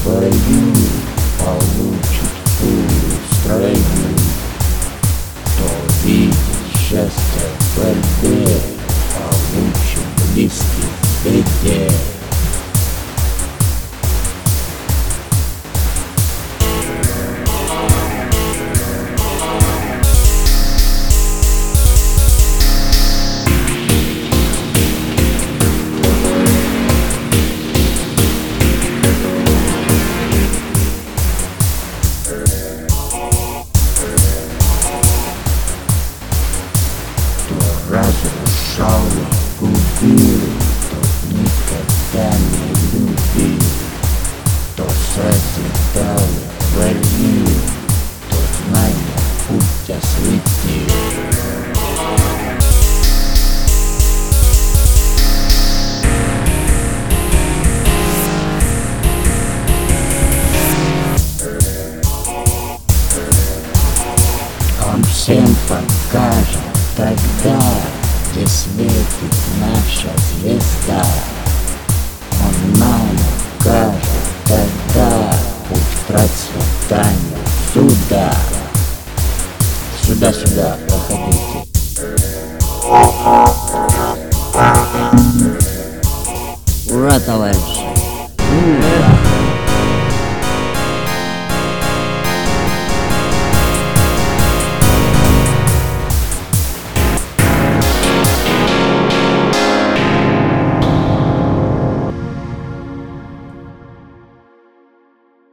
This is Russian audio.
бою получит пулю в строю. Кто видит счастье в борьбе, получит близких в беде. Разрушал и губил, тот никогда не любил, кто созидал и творил, тот знания путь осветил. Он всем покажет тогда, где светит наша звезда. Он нам укажет тогда путь процветания сюда. Сюда, проходи.